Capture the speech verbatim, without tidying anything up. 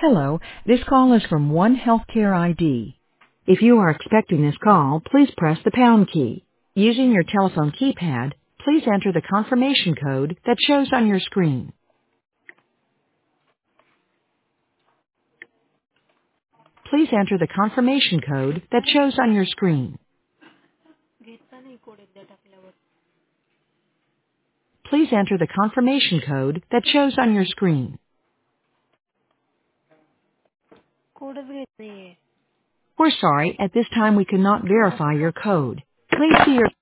Hello, this call is from One Healthcare I D. If you are expecting this call, please press the pound key. Using your telephone keypad, please enter the confirmation code that shows on your screen. Please enter the confirmation code that shows on your screen. घेतला नाही code एकदा टाकल्यावर Please enter the confirmation code that shows on your screen. कोडच घेत नाहीये We're sorry, at this time we cannot verify your code. Please see your